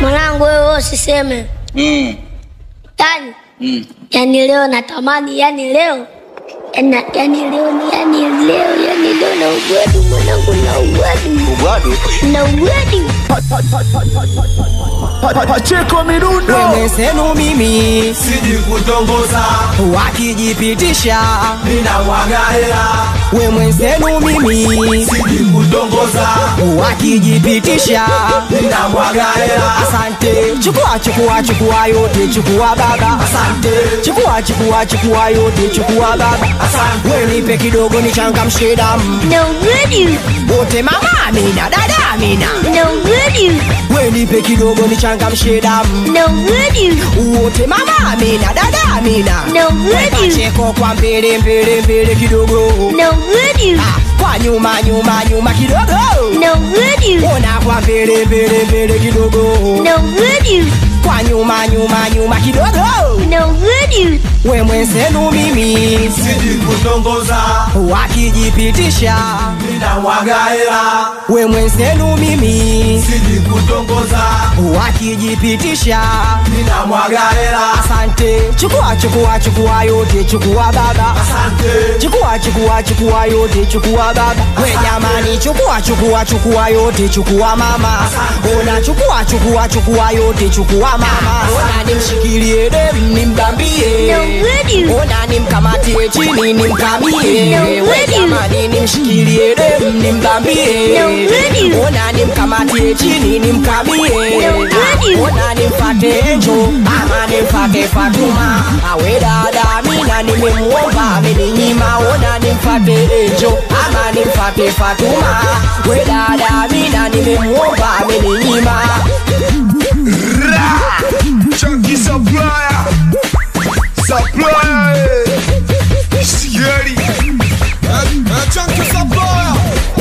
Mwanangu wewe usiseme. Yani leo natamani, yani leo na ugwadu mwanangu, na ugwadu. Pacheco Mirundo. Wewe senu mimi siji kutongoza, wakijipitisha nina wagaela. Wewe senu mimi siji kutongoza, wakijipitisha nina wagaela. Asante, chukua yote, chukua baba. Asante, chukua yote, chukua baba. Asante, wewe nipe kidogo nichangamshe damu. No good. Wote mama Amina, dada Amina. No good. Wewe nipe kidogo nichangamshe damu. No good. Wote mama Amina, dada Amina. No good. Pacheco kwa mbele kidogo. No good. Kwa nyuma kidogo. No good. Ona kwa mbele kidogo. No good. Kwa nyuma kidogo. No good. We mwenzenu mimi siji kutongoza, wakijipitisha nina wagaela. We mwenzenu mimi siji kutongoza, wakijipitisha nina wagaela. Asante, chukua yote, chukua baba. Asante, chukua yote, chukua baba. We jamani, chukua yote, chukua mama. Ona chukua yote, chukua mama. Ona nimshikilie dem nimbambie. No good. Ona nimkamatie chini nimkamie. No We good. jamani, nimshikilie dem nimbambie. No good. Ona nimkamatie chini nimkamie. No good. Ona nimfate Enjo ama nimfate Fatuma. Awe dada Amina nimemuomba ameninyima. Ona nimfate Enjo ama nimfate Fatuma. We dada Amina nimemuomba ameninyima. Chunky supplier, Sieri. Chunky supplier,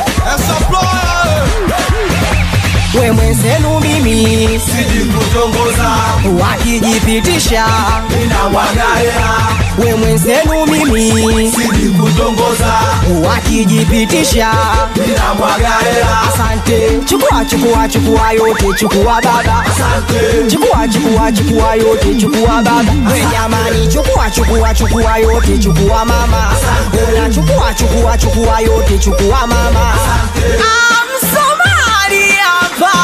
We mwenzenu mimi siji kutongoza, wakijipitisha nina wagaela. We mwenzenu mimi siji kutongoza, wakijipitisha nina wagaela. Asante, chukua yote, chukua baba. Asante, chukua yote, chukua baba. We jamani, chukua yote, chukua mama. Ona chukua yote, chukua mama. Somali hapa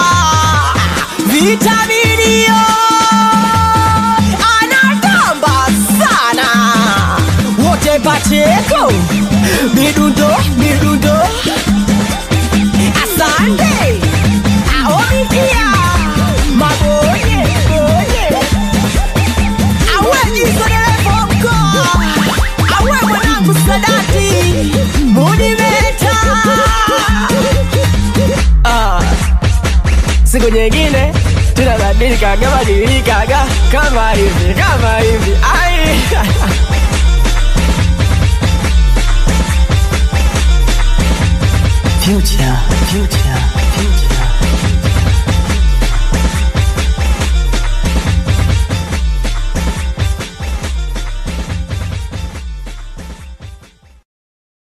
vitaminio anatamba sana. Wote Pacheco midundo. Asante aomikia maboye awe jisodelefoko awe mwanangu Sadati Munimeta. Siku nyingine tunabadilikaga kama hivi.